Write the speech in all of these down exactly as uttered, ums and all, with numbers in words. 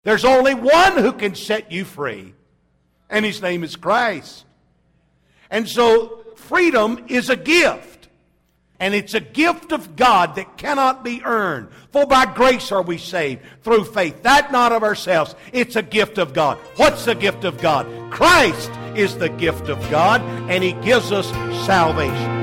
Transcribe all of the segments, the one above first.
There's only one who can set you free, and His name is Christ. And so freedom is a gift, and it's a gift of God that cannot be earned. For by grace are we saved through faith, that not of ourselves. It's a gift of God. What's the gift of God? Christ is the gift of God, and He gives us salvation.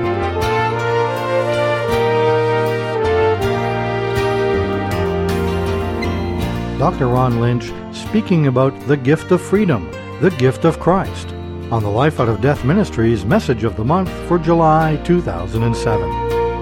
Doctor Ron Lynch speaking about the gift of freedom, the gift of Christ, on the Life Out of Death Ministries Message of the Month for July two thousand seven.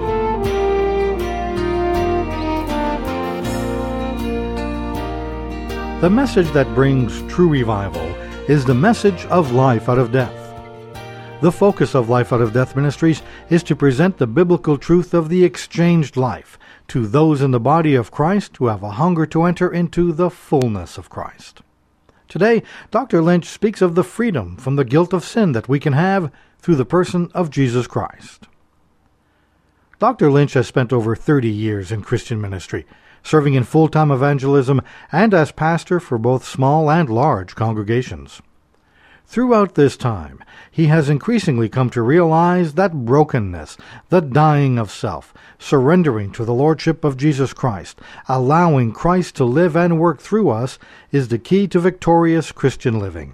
The message that brings true revival is the message of life out of death. The focus of Life Out of Death Ministries is to present the biblical truth of the exchanged life to those in the body of Christ who have a hunger to enter into the fullness of Christ. Today, Doctor Lynch speaks of the freedom from the guilt of sin that we can have through the person of Jesus Christ. Doctor Lynch has spent over thirty years in Christian ministry, serving in full-time evangelism and as pastor for both small and large congregations. Throughout this time, he has increasingly come to realize that brokenness, the dying of self, surrendering to the Lordship of Jesus Christ, allowing Christ to live and work through us, is the key to victorious Christian living.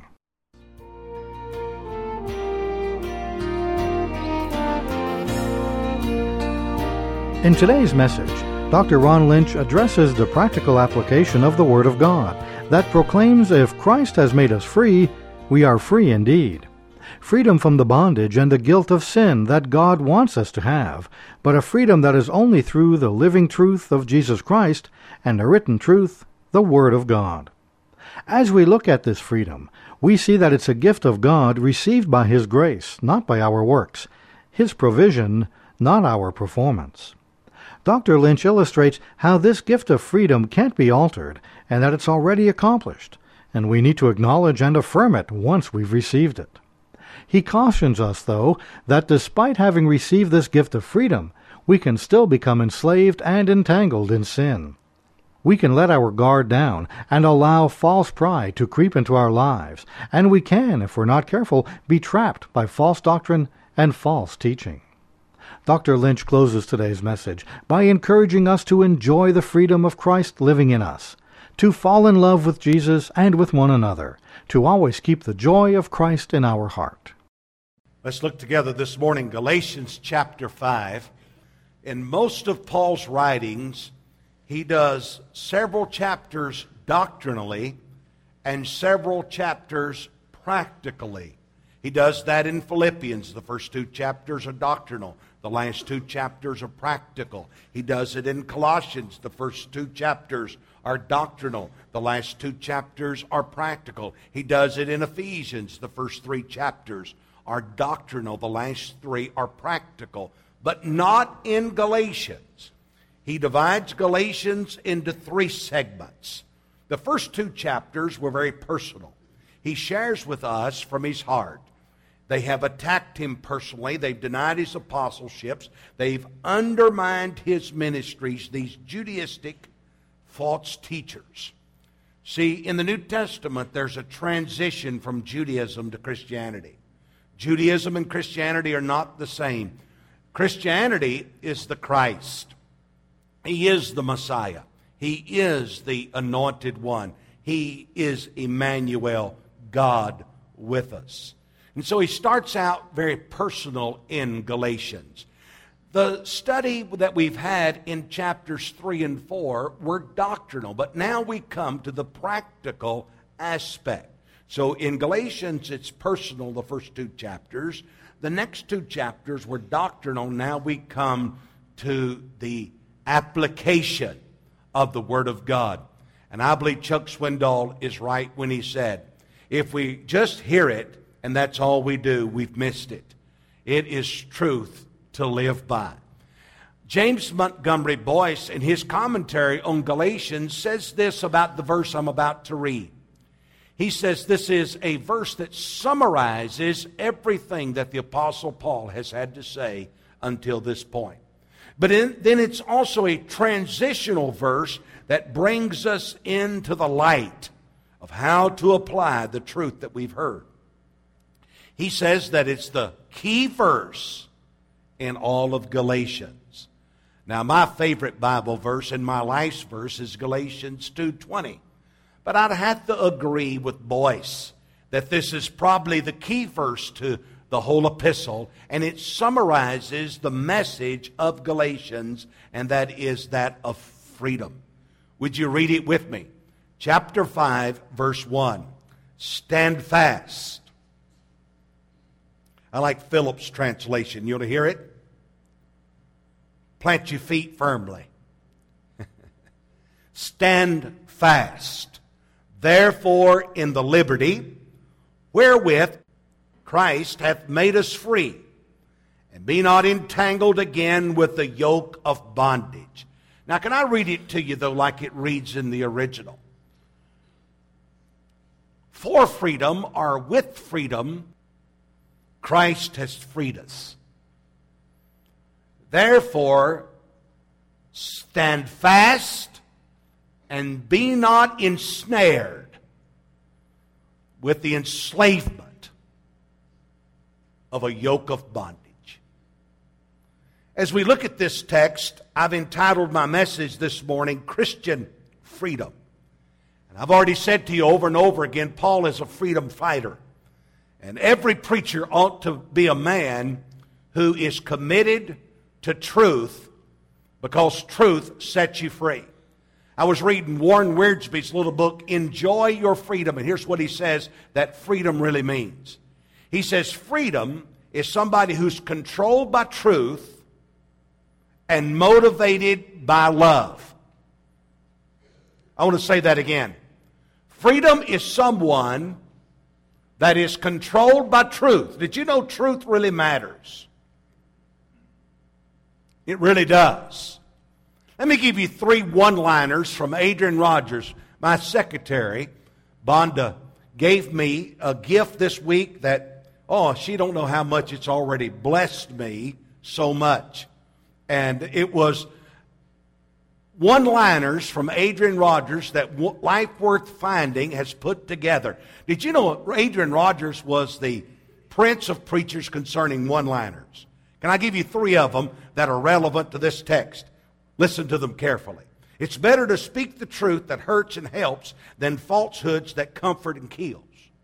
In today's message, Doctor Ron Lynch addresses the practical application of the Word of God that proclaims if Christ has made us free, we are free indeed. Freedom from the bondage and the guilt of sin that God wants us to have, but a freedom that is only through the living truth of Jesus Christ and the written truth, the Word of God. As we look at this freedom, we see that it's a gift of God received by His grace, not by our works, His provision, not our performance. Doctor Lynch illustrates how this gift of freedom can't be altered and that it's already accomplished, and we need to acknowledge and affirm it once we've received it. He cautions us, though, that despite having received this gift of freedom, we can still become enslaved and entangled in sin. We can let our guard down and allow false pride to creep into our lives, and we can, if we're not careful, be trapped by false doctrine and false teaching. Doctor Lynch closes today's message by encouraging us to enjoy the freedom of Christ living in us, to fall in love with Jesus and with one another, to always keep the joy of Christ in our heart. Let's look together this morning, Galatians chapter five. In most of Paul's writings, he does several chapters doctrinally and several chapters practically. He does that in Philippians. The first two chapters are doctrinal. The last two chapters are practical. He does it in Colossians. The first two chapters are doctrinal. The last two chapters are practical. He does it in Ephesians. The first three chapters are doctrinal. The last three are practical. But not in Galatians. He divides Galatians into three segments. The first two chapters were very personal. He shares with us from his heart. They have attacked him personally. They've denied his apostleships. They've undermined his ministries, these Judaistic false teachers. See, in the New Testament, there's a transition from Judaism to Christianity. Judaism and Christianity are not the same. Christianity is the Christ. He is the Messiah. He is the Anointed One. He is Emmanuel, God with us. And so he starts out very personal in Galatians. The study that we've had in chapters three and four were doctrinal, but now we come to the practical aspect. So in Galatians, it's personal, the first two chapters. The next two chapters were doctrinal. Now we come to the application of the Word of God. And I believe Chuck Swindoll is right when he said, if we just hear it and that's all we do, we've missed it. It is truth to live by. James Montgomery Boyce, in his commentary on Galatians, says this about the verse I'm about to read. He says this is a verse that summarizes everything that the Apostle Paul has had to say until this point. But in, then it's also a transitional verse that brings us into the light of how to apply the truth that we've heard. He says that it's the key verse in all of Galatians. Now, my favorite Bible verse and my life's verse is Galatians two twenty. But I'd have to agree with Boyce that this is probably the key verse to the whole epistle, and it summarizes the message of Galatians, and that is that of freedom. Would you read it with me? Chapter five, verse one. Stand fast. I like Phillips' translation. You want to hear it? Plant your feet firmly. Stand fast, therefore, in the liberty wherewith Christ hath made us free, and be not entangled again with the yoke of bondage. Now, can I read it to you, though, like it reads in the original? For freedom, or with freedom, Christ has freed us. Therefore, stand fast and be not ensnared with the enslavement of a yoke of bondage. As we look at this text, I've entitled my message this morning, Christian Freedom. And I've already said to you over and over again, Paul is a freedom fighter. And every preacher ought to be a man who is committed to truth, because truth sets you free. I was reading Warren Wiersbe's little book, Enjoy Your Freedom, and here's what he says that freedom really means. He says freedom is somebody who's controlled by truth and motivated by love. I want to say that again. Freedom is someone that is controlled by truth. Did you know truth really matters? It really does. Let me give you three one-liners from Adrian Rogers. My secretary, Bonda, gave me a gift this week that, oh, she don't know how much it's already blessed me so much. And it was one-liners from Adrian Rogers that Life Worth Finding has put together. Did you know Adrian Rogers was the prince of preachers concerning one-liners? Can I give you three of them that are relevant to this text? Listen to them carefully. It's better to speak the truth that hurts and helps than falsehoods that comfort and kills.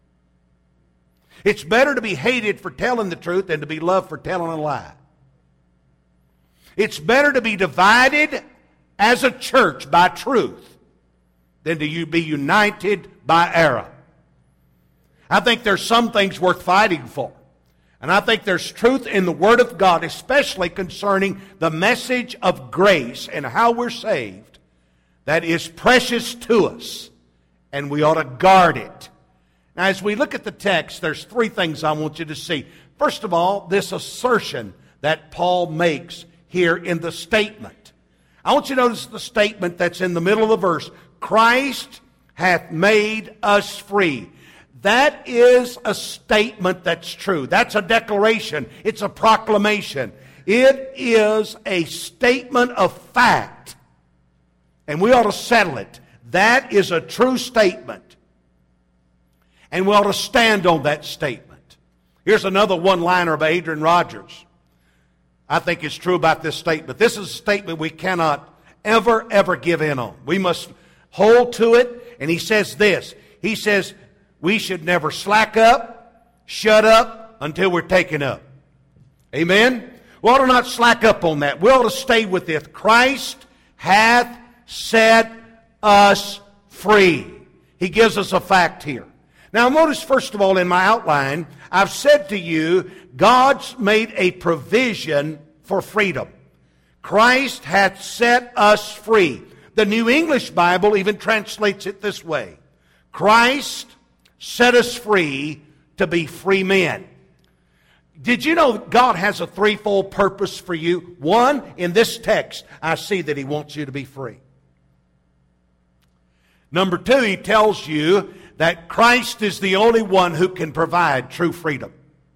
It's better to be hated for telling the truth than to be loved for telling a lie. It's better to be divided as a church by truth than to you be united by error. I think there's some things worth fighting for. And I think there's truth in the Word of God, especially concerning the message of grace and how we're saved, that is precious to us, and we ought to guard it. Now, as we look at the text, there's three things I want you to see. First of all, this assertion that Paul makes here in the statement. I want you to notice the statement that's in the middle of the verse. Christ hath made us free. That is a statement that's true. That's a declaration. It's a proclamation. It is a statement of fact. And we ought to settle it. That is a true statement. And we ought to stand on that statement. Here's another one-liner of Adrian Rogers. I think it's true about this statement. This is a statement we cannot ever, ever give in on. We must hold to it. And he says this. He says, we should never slack up, shut up, until we're taken up. Amen? We ought to not slack up on that. We ought to stay with this. Christ hath set us free. He gives us a fact here. Now notice, first of all, in my outline, I've said to you, God's made a provision for freedom. Christ hath set us free. The New English Bible even translates it this way. Christ set us free to be free men. Did you know God has a threefold purpose for you? One, in this text, I see that He wants you to be free. Number two, He tells you that Christ is the only one who can provide true freedom.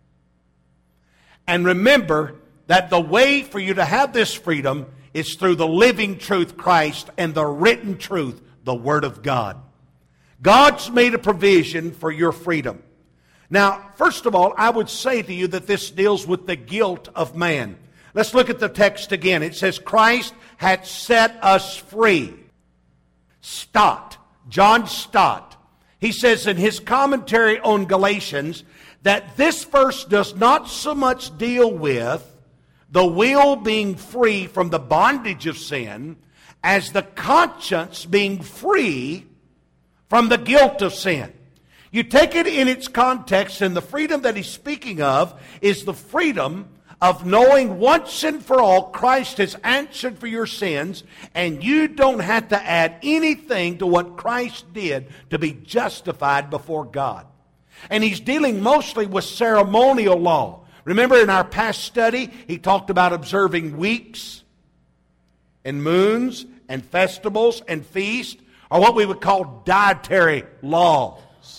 And remember that the way for you to have this freedom is through the living truth, Christ, and the written truth, the Word of God. God's made a provision for your freedom. Now, first of all, I would say to you that this deals with the guilt of man. Let's look at the text again. It says, Christ hath set us free. Stott, John Stott, he says in his commentary on Galatians that this verse does not so much deal with the will being free from the bondage of sin as the conscience being free from the guilt of sin. You take it in its context, and the freedom that he's speaking of is the freedom of knowing once and for all Christ has answered for your sins, and you don't have to add anything to what Christ did to be justified before God. And he's dealing mostly with ceremonial law. Remember in our past study, he talked about observing weeks and moons and festivals and feasts, or what we would call dietary laws.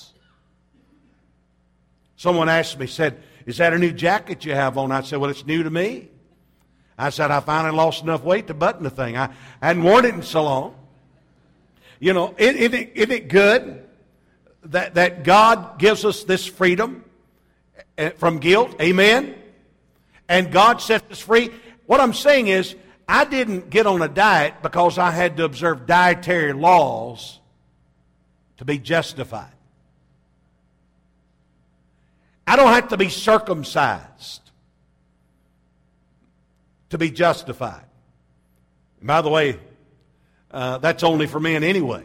Someone asked me, said, is that a new jacket you have on? I said, well, it's new to me. I said, I finally lost enough weight to button the thing. I hadn't worn it in so long. You know, isn't it, isn't it good that, that God gives us this freedom from guilt? Amen? And God sets us free. What I'm saying is, I didn't get on a diet because I had to observe dietary laws to be justified. I don't have to be circumcised to be justified. And by the way, uh, that's only for men anyway.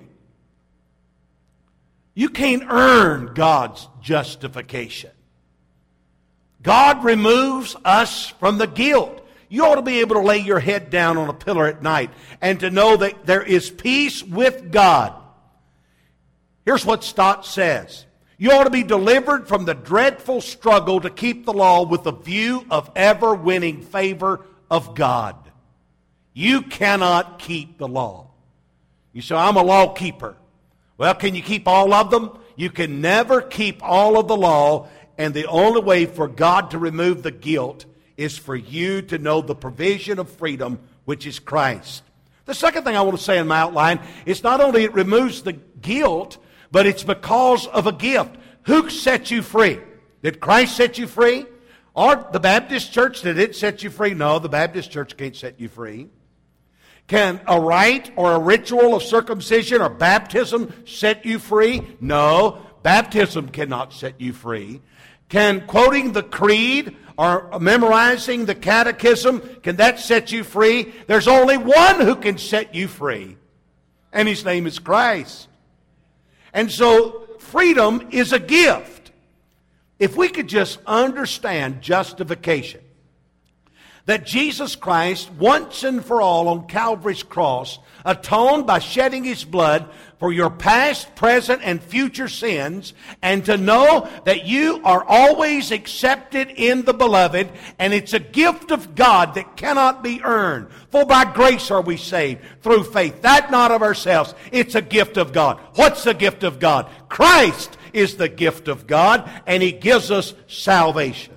You can't earn God's justification. God removes us from the guilt. You ought to be able to lay your head down on a pillow at night and to know that there is peace with God. Here's what Stott says. You ought to be delivered from the dreadful struggle to keep the law with the view of ever-winning favor of God. You cannot keep the law. You say, I'm a law keeper. Well, can you keep all of them? You can never keep all of the law, and the only way for God to remove the guilt is for you to know the provision of freedom, which is Christ. The second thing I want to say in my outline is not only it removes the guilt, but it's because of a gift. Who set you free? Did Christ set you free? Or the Baptist church, did it set you free? No, the Baptist church can't set you free. Can a rite or a ritual of circumcision or baptism set you free? No, baptism cannot set you free. Can quoting the creed or memorizing the catechism, can that set you free? There's only one who can set you free, and his name is Christ. And so freedom is a gift. If we could just understand justification, that Jesus Christ, once and for all on Calvary's cross, atoned by shedding His blood for your past, present, and future sins, and to know that you are always accepted in the Beloved, and it's a gift of God that cannot be earned. For by grace are we saved, through faith, that not of ourselves. It's a gift of God. What's the gift of God? Christ is the gift of God, and He gives us salvation.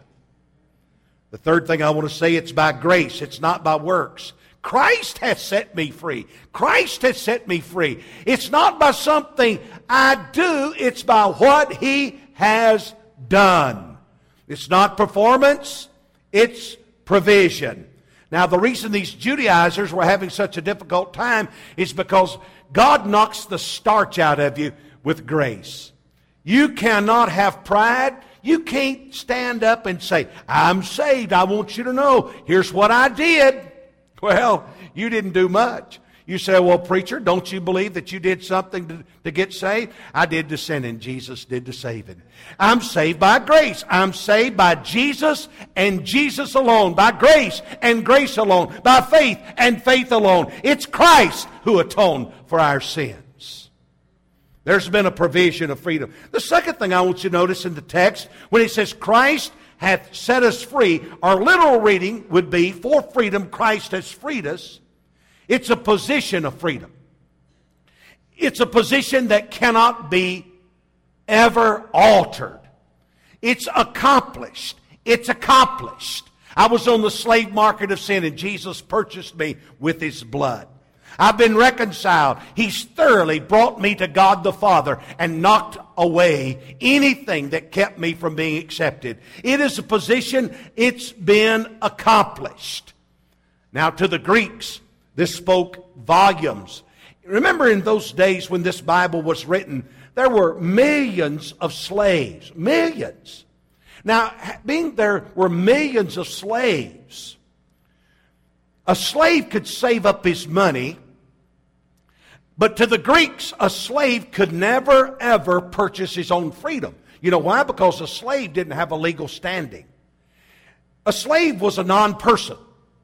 The third thing I want to say, it's by grace. It's not by works. Christ has set me free. Christ has set me free. It's not by something I do. It's by what He has done. It's not performance. It's provision. Now, the reason these Judaizers were having such a difficult time is because God knocks the starch out of you with grace. You cannot have pride. You can't stand up and say, I'm saved. I want you to know, here's what I did. Well, you didn't do much. You say, well, preacher, don't you believe that you did something to, to get saved? I did the sinning. Jesus did the saving. I'm saved by grace. I'm saved by Jesus and Jesus alone. By grace and grace alone. By faith and faith alone. It's Christ who atoned for our sins. There's been a provision of freedom. The second thing I want you to notice in the text, when it says Christ hath set us free, our literal reading would be, for freedom Christ has freed us. It's a position of freedom. It's a position that cannot be ever altered. It's accomplished. It's accomplished. I was on the slave market of sin, and Jesus purchased me with His blood. I've been reconciled. He's thoroughly brought me to God the Father and knocked away anything that kept me from being accepted. It is a position, it's been accomplished. Now to the Greeks, this spoke volumes. Remember in those days when this Bible was written, there were millions of slaves. Millions. Now, being there were millions of slaves, a slave could save up his money, but to the Greeks, a slave could never, ever purchase his own freedom. You know why? Because a slave didn't have a legal standing. A slave was a non-person.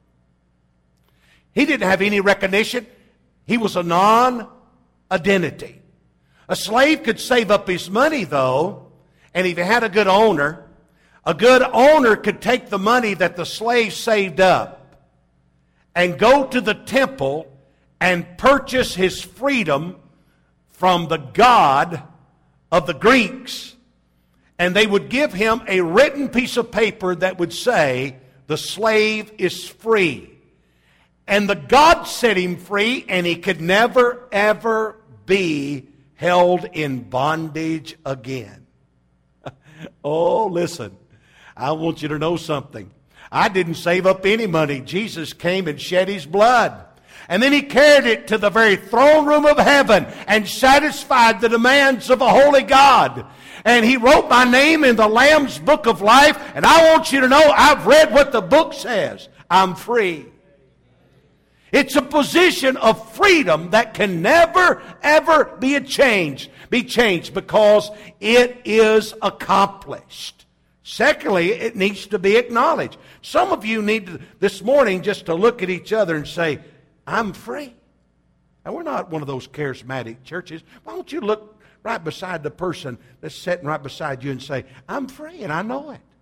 He didn't have any recognition. He was a non-identity. A slave could save up his money, though, and if he had a good owner, a good owner could take the money that the slave saved up and go to the temple and purchase his freedom from the God of the Greeks. And they would give him a written piece of paper that would say, the slave is free. And the God set him free, and he could never, ever be held in bondage again. Oh, listen, I want you to know something. I didn't save up any money. Jesus came and shed His blood. And then He carried it to the very throne room of heaven and satisfied the demands of a holy God. And He wrote my name in the Lamb's book of life. And I want you to know, I've read what the book says. I'm free. It's a position of freedom that can never, ever be a change, be changed because it is accomplished. Secondly, it needs to be acknowledged. Some of you need to, this morning just to look at each other and say, I'm free. Now, we're not one of those charismatic churches. Why don't you look right beside the person that's sitting right beside you and say, I'm free and I know it.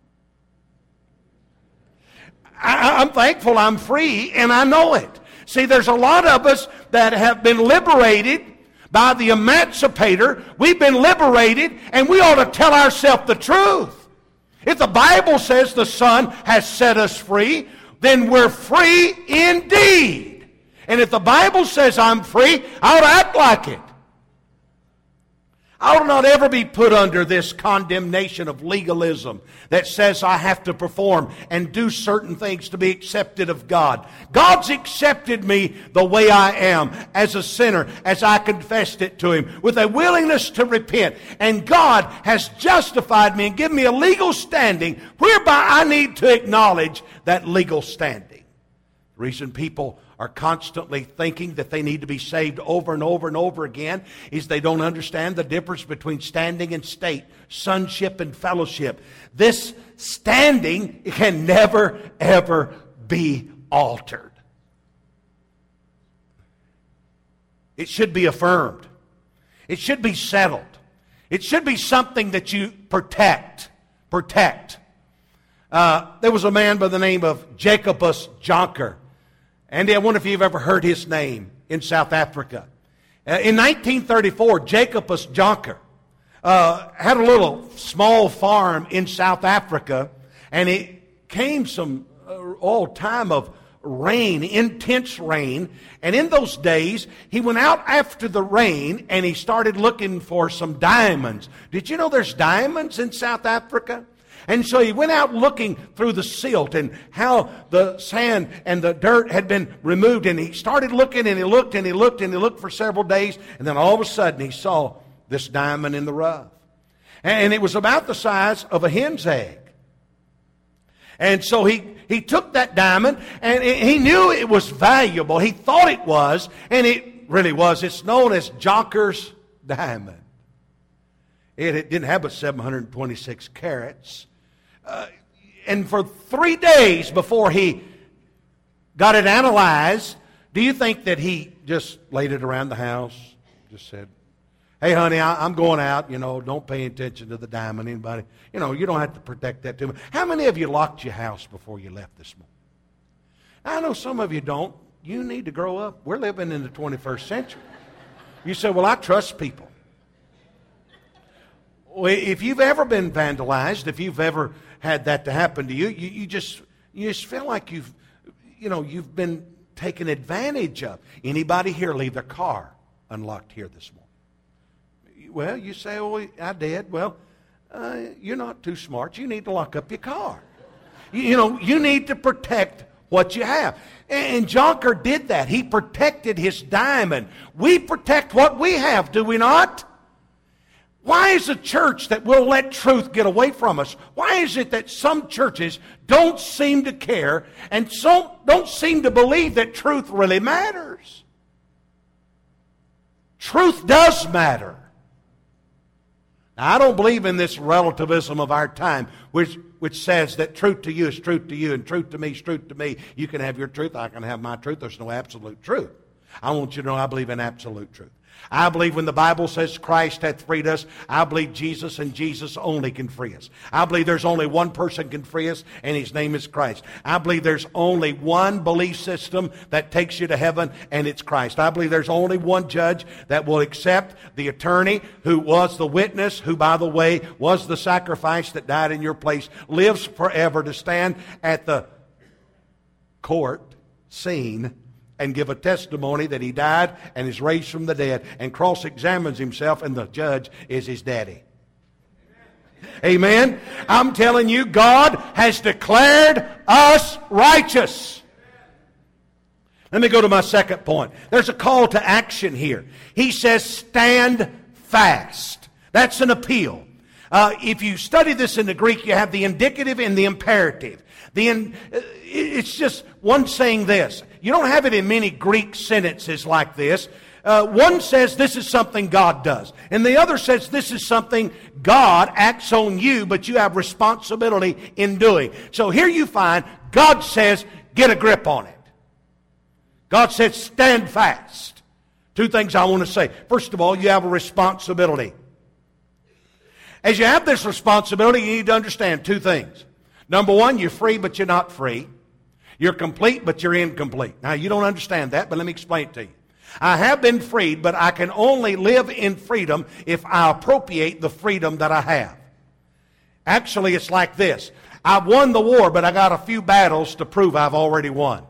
I, I'm thankful I'm free and I know it. See, there's a lot of us that have been liberated by the emancipator. We've been liberated, and we ought to tell ourselves the truth. If the Bible says the Son has set us free, then we're free indeed. And if the Bible says I'm free, I ought to act like it. I ought not ever be put under this condemnation of legalism that says I have to perform and do certain things to be accepted of God. God's accepted me the way I am, as a sinner, as I confessed it to Him, with a willingness to repent. And God has justified me and given me a legal standing whereby I need to acknowledge that legal standing. The reason people are constantly thinking that they need to be saved over and over and over again is they don't understand the difference between standing and state, sonship and fellowship. This standing can never, ever be altered. It should be affirmed. It should be settled. It should be something that you protect. Protect. Uh, there was a man by the name of Jacobus Jonker. Andy, I wonder if you've ever heard his name in South Africa. Uh, in nineteen thirty-four, Jacobus Jonker uh, had a little small farm in South Africa, and it came some uh, all time of rain, intense rain. And in those days, he went out after the rain, and he started looking for some diamonds. Did you know there's diamonds in South Africa? And so he went out looking through the silt and how the sand and the dirt had been removed. And he started looking and he looked and he looked and he looked for several days. And then all of a sudden he saw this diamond in the rough. And it was about the size of a hen's egg. And so he, he took that diamond and he knew it was valuable. He thought it was, and it really was. It's known as Jonker's diamond. It, it didn't have but seven hundred twenty-six carats. Uh, and for three days before he got it analyzed, do you think that he just laid it around the house? Just said, hey, honey, I, I'm going out. You know, don't pay attention to the diamond. Anybody, you know, you don't have to protect that too much. How many of you locked your house before you left this morning? I know some of you don't. You need to grow up. We're living in the twenty-first century. You say, well, I trust people. Well, if you've ever been vandalized, if you've ever had that to happen to you, you, you just you just feel like you've, you know, you've been taken advantage of. Anybody here leave their car unlocked here this morning? Well, you say, oh, I did. Well, uh, you're not too smart. You need to lock up your car. You, you know, you need to protect what you have. And Jonker did that. He protected his diamond. We protect what we have, do we not? Why is a church that will let truth get away from us? Why is it that some churches don't seem to care and so don't seem to believe that truth really matters? Truth does matter. Now, I don't believe in this relativism of our time, which, which says that truth to you is truth to you and truth to me is truth to me. You can have your truth, I can have my truth. There's no absolute truth. I want you to know I believe in absolute truth. I believe when the Bible says Christ hath freed us, I believe Jesus and Jesus only can free us. I believe there's only one person can free us, and His name is Christ. I believe there's only one belief system that takes you to heaven, and it's Christ. I believe there's only one judge that will accept the attorney who was the witness, who, by the way, was the sacrifice that died in your place, lives forever to stand at the court scene and give a testimony that he died and is raised from the dead, and cross-examines himself, and the judge is his daddy. Amen? I'm telling you, God has declared us righteous. Let me go to my second point. There's a call to action here. He says, stand fast. That's an appeal. Uh, if you study this in the Greek, you have the indicative and the imperative. The in, it's just one saying this. You don't have it in many Greek sentences like this. Uh, one says this is something God does. And the other says this is something God acts on you, but you have responsibility in doing. So here you find God says, get a grip on it. God says, stand fast. Two things I want to say. First of all, you have a responsibility. As you have this responsibility, you need to understand two things. Number one, you're free, but you're not free. You're complete, but you're incomplete. Now, you don't understand that, but let me explain it to you. I have been freed, but I can only live in freedom if I appropriate the freedom that I have. Actually, it's like this. I've won the war, but I got a few battles to prove I've already won.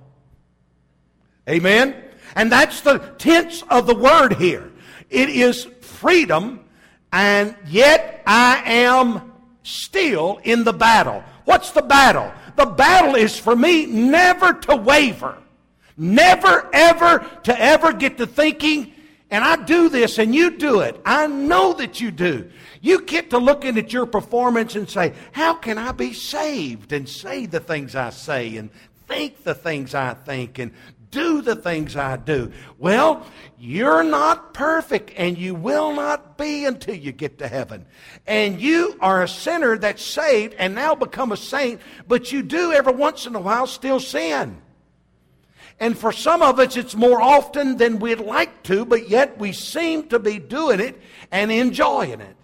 Amen? And that's the tense of the word here. It is freedom, and yet I am still in the battle. What's the battle? The battle is for me never to waver. Never, ever, to ever get to thinking, and I do this and you do it. I know that you do. You get to looking at your performance and say, how can I be saved? And say the things I say and think the things I think and do the things I do. Well, you're not perfect, and you will not be until you get to heaven. And you are a sinner that's saved and now become a saint, but you do every once in a while still sin. And for some of us, it's more often than we'd like to, but yet we seem to be doing it and enjoying it.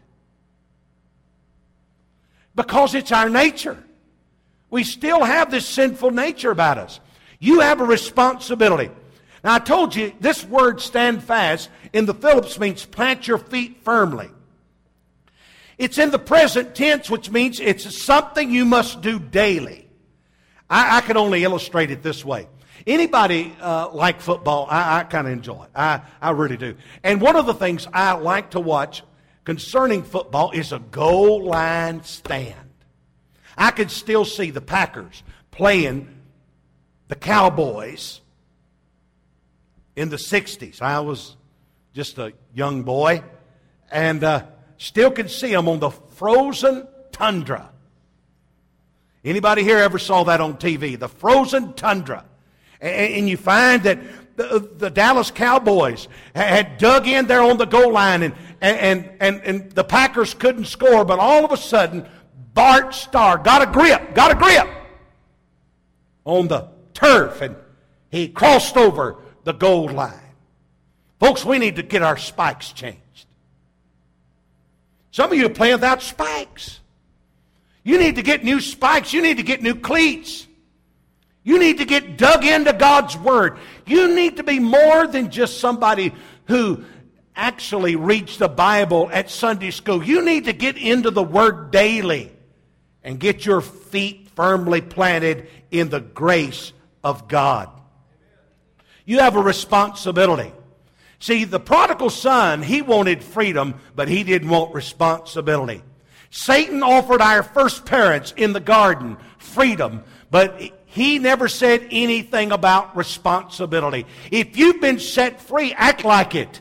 Because it's our nature. We still have this sinful nature about us. You have a responsibility. Now, I told you, this word stand fast in the Phillips means plant your feet firmly. It's in the present tense, which means it's something you must do daily. I, I can only illustrate it this way. Anybody uh, like football? I, I kind of enjoy it. I, I really do. And one of the things I like to watch concerning football is a goal line stand. I can still see the Packers playing the Cowboys in the sixties. I was just a young boy, and uh, still can see them on the frozen tundra. Anybody here ever saw that on T V? The frozen tundra. And, and you find that the, the Dallas Cowboys had dug in there on the goal line, and, and, and, and the Packers couldn't score, but all of a sudden, Bart Starr got a grip, got a grip on the turf, and he crossed over the goal line. Folks, we need to get our spikes changed. Some of you are playing without spikes. You need to get new spikes. You need to get new cleats. You need to get dug into God's Word. You need to be more than just somebody who actually reads the Bible at Sunday school. You need to get into the Word daily and get your feet firmly planted in the grace of God. You have a responsibility. See, the prodigal son, he wanted freedom, but he didn't want responsibility. Satan offered our first parents in the garden freedom, but he never said anything about responsibility. If you've been set free, act like it.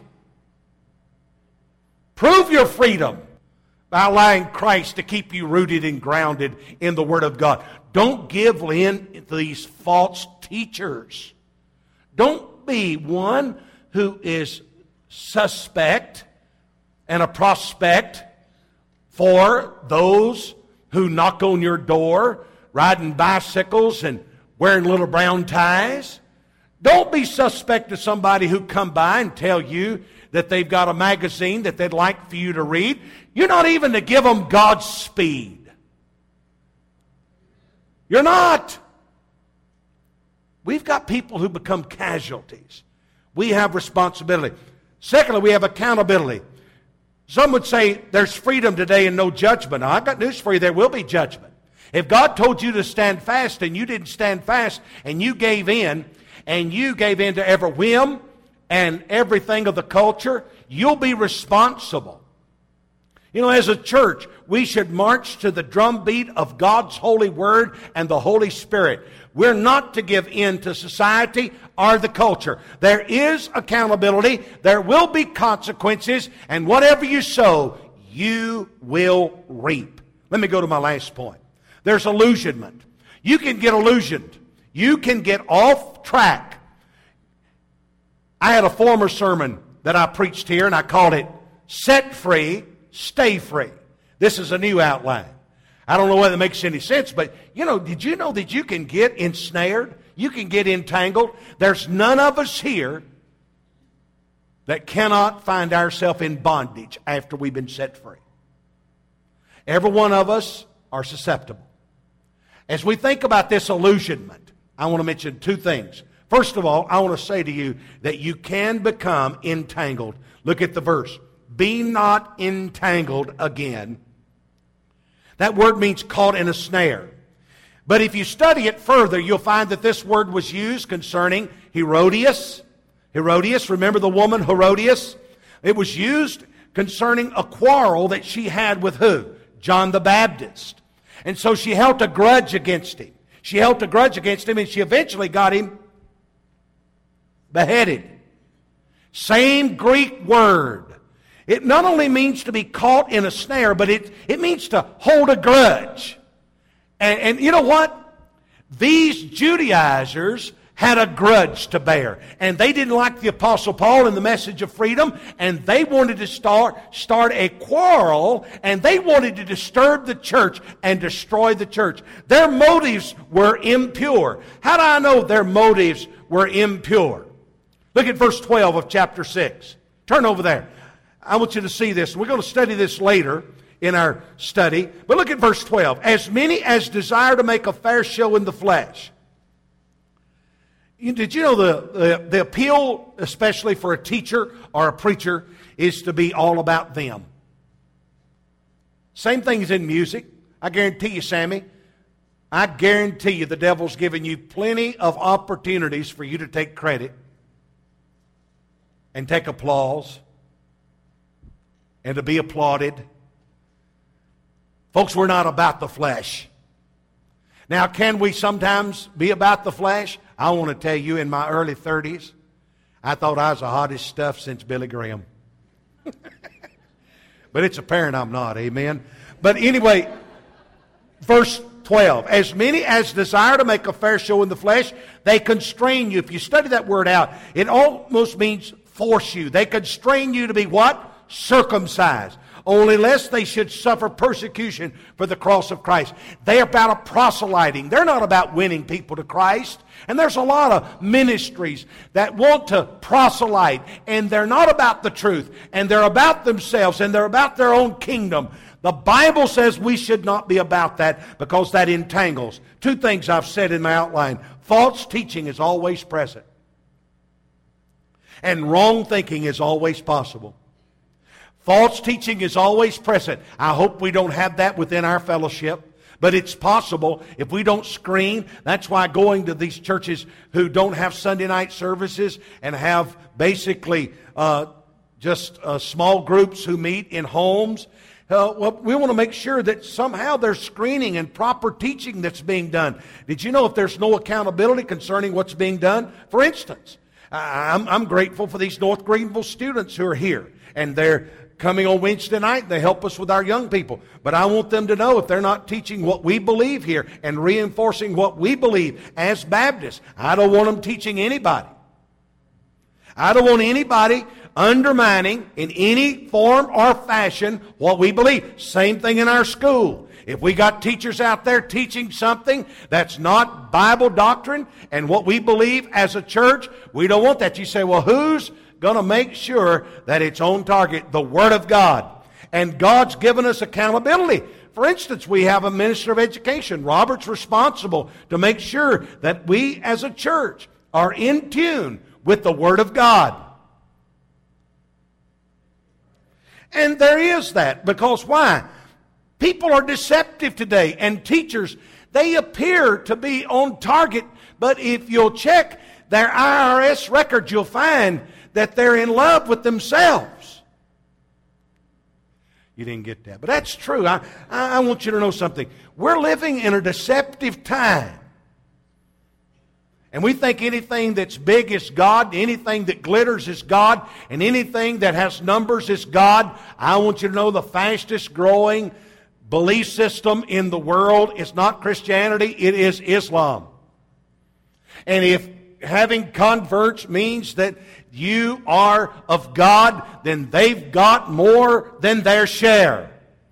Prove your freedom by allowing Christ to keep you rooted and grounded in the Word of God. Don't give in to these false teachers. Don't be one who is suspect and a prospect for those who knock on your door, riding bicycles and wearing little brown ties. Don't be suspect to somebody who come by and tell you that they've got a magazine that they'd like for you to read. You're not even to give them Godspeed. You're not. We've got people who become casualties. We have responsibility. Secondly, we have accountability. Some would say there's freedom today and no judgment. Now, I've got news for you. There will be judgment. If God told you to stand fast and you didn't stand fast and you gave in and you gave in to every whim and everything of the culture, you'll be responsible. You know, as a church, we should march to the drumbeat of God's holy word and the Holy Spirit. We're not to give in to society or the culture. There is accountability. There will be consequences. And whatever you sow, you will reap. Let me go to my last point. There's illusionment. You can get illusioned. You can get off track. I had a former sermon that I preached here, and I called it Set Free, Stay Free. This is a new outline. I don't know whether it makes any sense, but, you know, did you know that you can get ensnared? You can get entangled. There's none of us here that cannot find ourselves in bondage after we've been set free. Every one of us are susceptible. As we think about this illusionment, I want to mention two things. First of all, I want to say to you that you can become entangled. Look at the verse. Be not entangled again. That word means caught in a snare. But if you study it further, you'll find that this word was used concerning Herodias. Herodias, remember the woman Herodias? It was used concerning a quarrel that she had with who? John the Baptist. And so she held a grudge against him. She held a grudge against him, and she eventually got him beheaded. Same Greek word. It not only means to be caught in a snare, but it, it means to hold a grudge. And, and you know what? These Judaizers had a grudge to bear. And they didn't like the Apostle Paul and the message of freedom. And they wanted to start, start a quarrel. And they wanted to disturb the church and destroy the church. Their motives were impure. How do I know their motives were impure? Look at verse twelve of chapter six. Turn over there. I want you to see this. We're going to study this later in our study. But look at verse twelve. As many as desire to make a fair show in the flesh. Did you know the, the, the appeal, especially for a teacher or a preacher, is to be all about them? Same thing as in music. I guarantee you, Sammy, I guarantee you the devil's giving you plenty of opportunities for you to take credit and take applause and to be applauded. Folks, we're not about the flesh. Now, can we sometimes be about the flesh? I want to tell you, in my early thirties, I thought I was the hottest stuff since Billy Graham. But it's apparent I'm not, amen? But anyway, verse twelve. As many as desire to make a fair show in the flesh, they constrain you. If you study that word out, it almost means force you. They constrain you to be what? Circumcised. Only lest they should suffer persecution for the cross of Christ. They're about a proselyting. They're not about winning people to Christ. And there's a lot of ministries that want to proselyte, and they're not about the truth, and they're about themselves, and they're about their own kingdom. The Bible says we should not be about that, because that entangles. Two things I've said in my outline. False teaching is always present, and wrong thinking is always possible. False teaching is always present. I hope we don't have that within our fellowship, But it's possible if we don't screen. That's why going to these churches who don't have Sunday night services and have basically uh, just uh, small groups who meet in homes, uh, well, we want to make sure that somehow there's screening and proper teaching that's being done. Did you know if there's no accountability concerning what's being done? For instance, I'm, I'm grateful for these North Greenville students who are here, and they're coming on Wednesday night. They help us with our young people. But I want them to know if they're not teaching what we believe here and reinforcing what we believe as Baptists, I don't want them teaching anybody. I don't want anybody undermining in any form or fashion what we believe. Same thing in our school. If we got teachers out there teaching something that's not Bible doctrine and what we believe as a church, we don't want that. You say, well, who's going to make sure that it's on target? The Word of God. And God's given us accountability. For instance, we have a minister of education. Robert's responsible to make sure that we as a church are in tune with the Word of God. And there is that, because why? People are deceptive today, and teachers, they appear to be on target, but if you'll check their I R S records, you'll find that they're in love with themselves. You didn't get that, but that's true. I, I want you to know something. We're living in a deceptive time. And we think anything that's big is God, anything that glitters is God, and anything that has numbers is God. I want you to know the fastest growing belief system in the world is not Christianity, it is Islam. And if having converts means that you are of God, then they've got more than their share.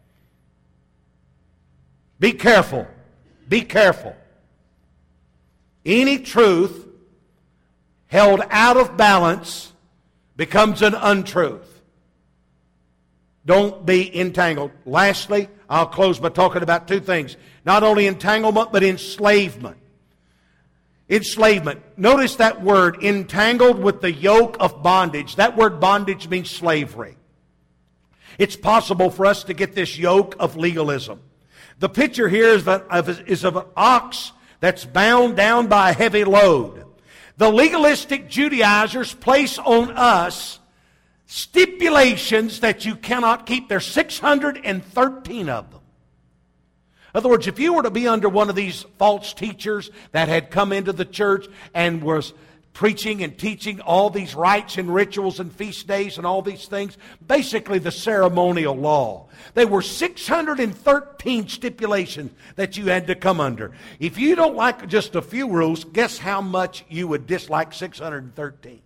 Be careful. Be careful. Any truth held out of balance becomes an untruth. Don't be entangled. Lastly, I'll close by talking about two things. Not only entanglement, but enslavement. Enslavement. Notice that word, entangled with the yoke of bondage. That word bondage means slavery. It's possible for us to get this yoke of legalism. The picture here is of, is of an ox that's bound down by a heavy load. The legalistic Judaizers place on us stipulations that you cannot keep. There's six hundred thirteen of them. In other words, if you were to be under one of these false teachers that had come into the church and was preaching and teaching all these rites and rituals and feast days and all these things, basically the ceremonial law, there were six hundred thirteen stipulations that you had to come under. If you don't like just a few rules, guess how much you would dislike six hundred thirteen?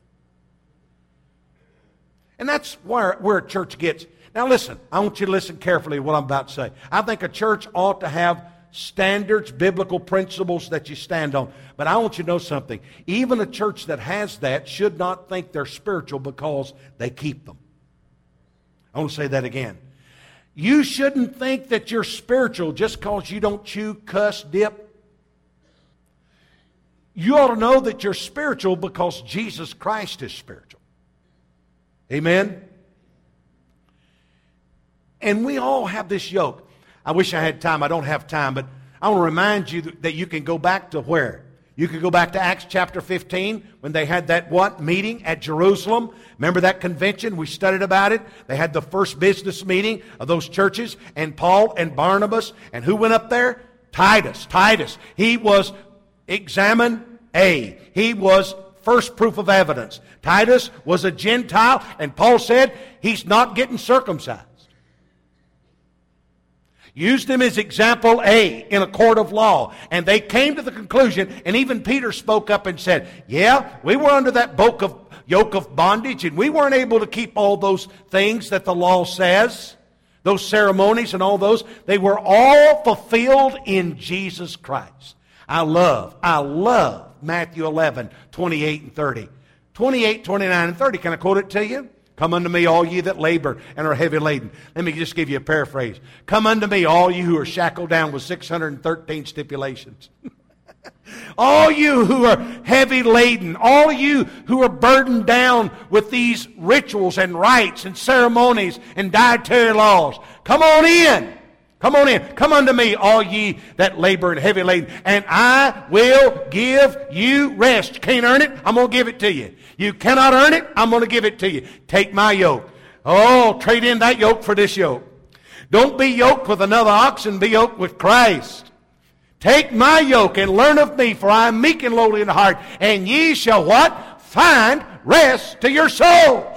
And that's where, where a church gets. Now listen, I want you to listen carefully to what I'm about to say. I think a church ought to have standards, biblical principles that you stand on. But I want you to know something. Even a church that has that should not think they're spiritual because they keep them. I want to say that again. You shouldn't think that you're spiritual just because you don't chew, cuss, dip. You ought to know that you're spiritual because Jesus Christ is spiritual. Amen? And we all have this yoke. I wish I had time. I don't have time, but I want to remind you that you can go back to where? You can go back to Acts chapter fifteen when they had that what? Meeting at Jerusalem. Remember that convention? We studied about it. They had the first business meeting of those churches, and Paul and Barnabas, and who went up there? Titus. Titus. He was examine A. He was first proof of evidence. Titus was a Gentile, and Paul said he's not getting circumcised. Used him as example A in a court of law. And they came to the conclusion, and even Peter spoke up and said, yeah, we were under that yoke of, yoke of bondage, and we weren't able to keep all those things that the law says, those ceremonies and all those. They were all fulfilled in Jesus Christ. I love, I love Matthew eleven, twenty-eight and thirty. twenty-eight, twenty-nine, and thirty. Can I quote it to you? Come unto me, all ye that labor and are heavy laden. Let me just give you a paraphrase. Come unto me, all you who are shackled down with six hundred thirteen stipulations. All you who are heavy laden, all you who are burdened down with these rituals and rites and ceremonies and dietary laws, come on in. Come on in. Come unto me, all ye that labor and heavy laden, and I will give you rest. You can't earn it? I'm going to give it to you. You cannot earn it? I'm going to give it to you. Take my yoke. Oh, trade in that yoke for this yoke. Don't be yoked with another oxen. Be yoked with Christ. Take my yoke and learn of me, for I am meek and lowly in heart, and ye shall what? Find rest to your souls.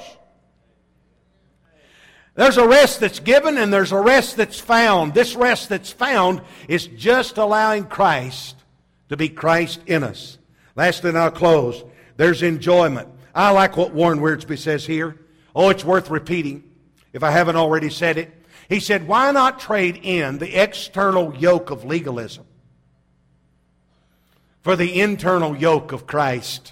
There's a rest that's given and there's a rest that's found. This rest that's found is just allowing Christ to be Christ in us. Lastly, and I'll close, there's enjoyment. I like what Warren Wiersbe says here. Oh, it's worth repeating if I haven't already said it. He said, why not trade in the external yoke of legalism for the internal yoke of Christ?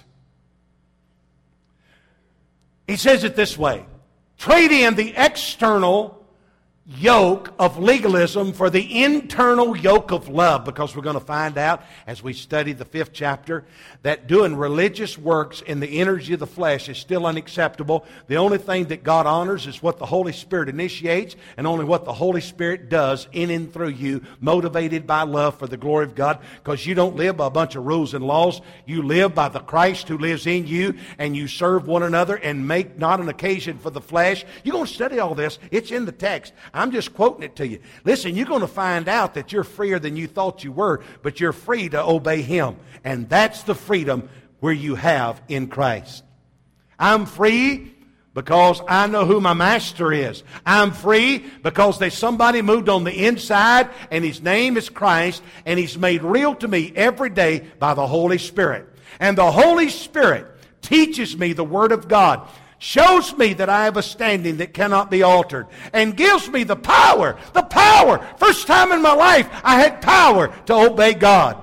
He says it this way. Trade in the external yoke of legalism for the internal yoke of love, because we're going to find out as we study the fifth chapter that doing religious works in the energy of the flesh is still unacceptable. The only thing that God honors is what the Holy Spirit initiates, and only what the Holy Spirit does in and through you, motivated by love for the glory of God, because you don't live by a bunch of rules and laws. You live by the Christ who lives in you, and you serve one another and make not an occasion for the flesh. You're going to study all this. It's in the text. I'm just quoting it to you. Listen, you're going to find out that you're freer than you thought you were, but you're free to obey Him. And that's the freedom where you have in Christ. I'm free because I know who my master is. I'm free because there's somebody moved on the inside, and His name is Christ, and He's made real to me every day by the Holy Spirit. And the Holy Spirit teaches me the Word of God, shows me that I have a standing that cannot be altered, and gives me the power, the power. First time in my life I had power to obey God.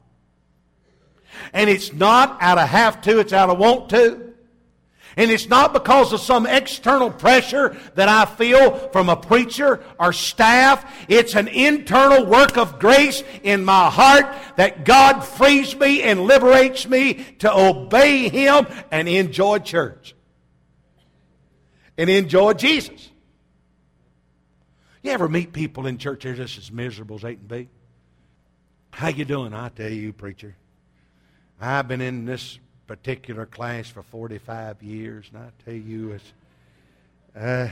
And it's not out of have to, it's out of want to. And it's not because of some external pressure that I feel from a preacher or staff. It's an internal work of grace in my heart that God frees me and liberates me to obey Him and enjoy church. And enjoy Jesus. You ever meet people in church they're just as miserable as they can be? How you doing? I tell you, preacher, I've been in this particular class for forty-five years, and I tell you, it's uh,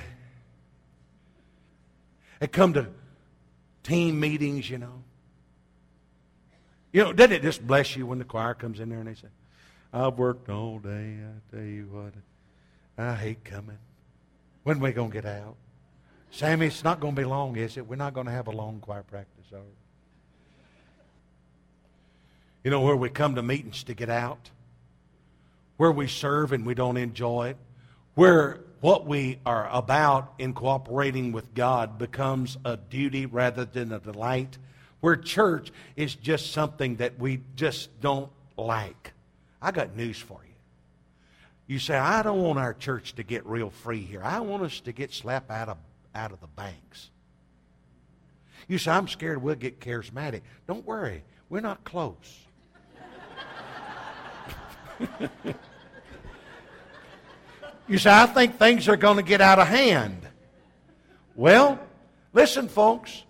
they come to team meetings, you know. You know, doesn't it just bless you when the choir comes in there and they say, "I've worked all day. I tell you what, I hate coming. When are we going to get out?" Sammy, it's not going to be long, is it? We're not going to have a long choir practice, are we? You know, where we come to meetings to get out, where we serve and we don't enjoy it, where what we are about in cooperating with God becomes a duty rather than a delight, where church is just something that we just don't like. I got news for you. You say, I don't want our church to get real free here. I want us to get slapped out of, out of the banks. You say, I'm scared we'll get charismatic. Don't worry. We're not close. You say, I think things are going to get out of hand. Well, listen, folks.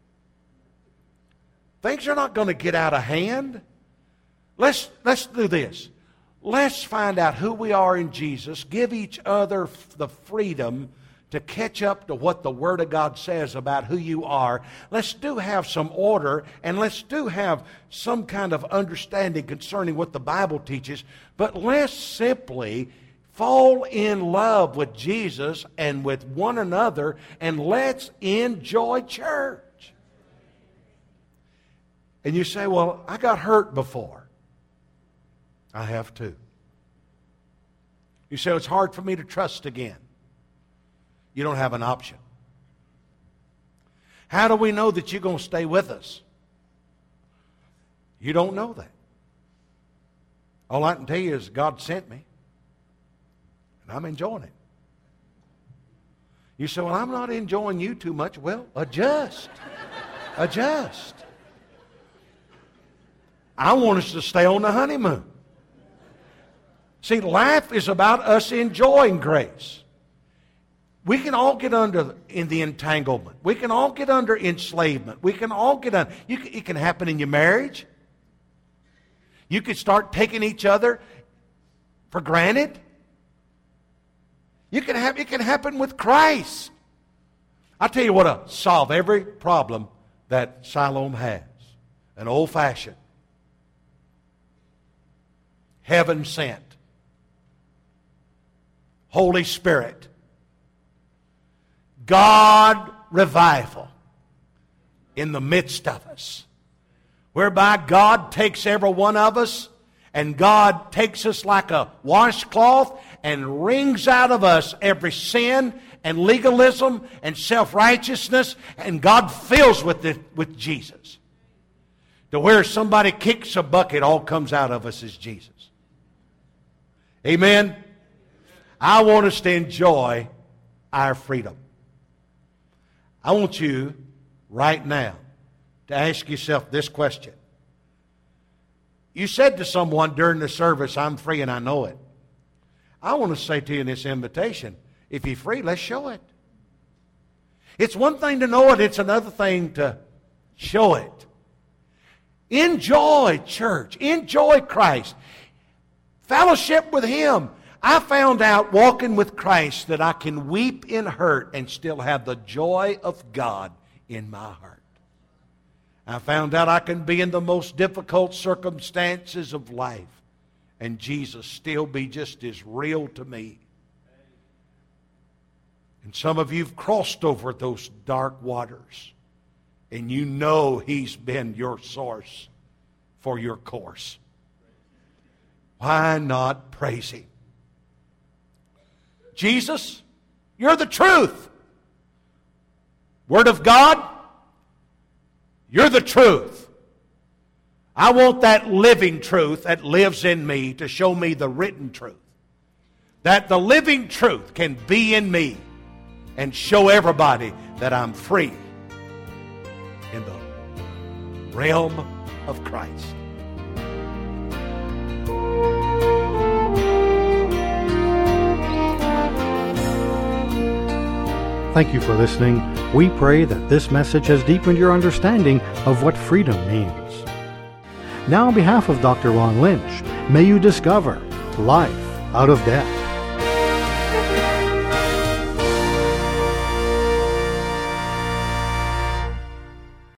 Things are not going to get out of hand. Let's, let's do this. Let's find out who we are in Jesus, give each other the freedom to catch up to what the Word of God says about who you are. Let's do have some order, and let's do have some kind of understanding concerning what the Bible teaches, but let's simply fall in love with Jesus and with one another, and let's enjoy church. And you say, well, I got hurt before. I have too. You say, it's hard for me to trust again. You don't have an option. How do we know that you're going to stay with us? You don't know that. All I can tell you is God sent me. And I'm enjoying it. You say, well, I'm not enjoying you too much. Well, adjust. Adjust. I want us to stay on the honeymoon. See, life is about us enjoying grace. We can all get under in the entanglement. We can all get under enslavement. We can all get under. You can, it can happen in your marriage. You can start taking each other for granted. You can have, it can happen with Christ. I'll tell you what will solve every problem that Siloam has. An old-fashioned, heaven-sent, Holy Spirit, God revival in the midst of us, whereby God takes every one of us and God takes us like a washcloth and wrings out of us every sin and legalism and self-righteousness, and God fills with it with Jesus. To where somebody kicks a bucket, all comes out of us is Jesus. Amen? I want us to enjoy our freedom. I want you right now to ask yourself this question. You said to someone during the service, I'm free and I know it. I want to say to you in this invitation, if you're free, let's show it. It's one thing to know it, it's another thing to show it. Enjoy church. Enjoy Christ. Fellowship with Him. I found out walking with Christ that I can weep in hurt and still have the joy of God in my heart. I found out I can be in the most difficult circumstances of life and Jesus still be just as real to me. And some of you have crossed over those dark waters and you know He's been your source for your course. Why not praise Him? Jesus, you're the truth. Word of God, you're the truth. I want that living truth that lives in me to show me the written truth. That the living truth can be in me and show everybody that I'm free in the realm of Christ. Thank you for listening. We pray that this message has deepened your understanding of what freedom means. Now, on behalf of Doctor Ron Lynch, may you discover life out of death.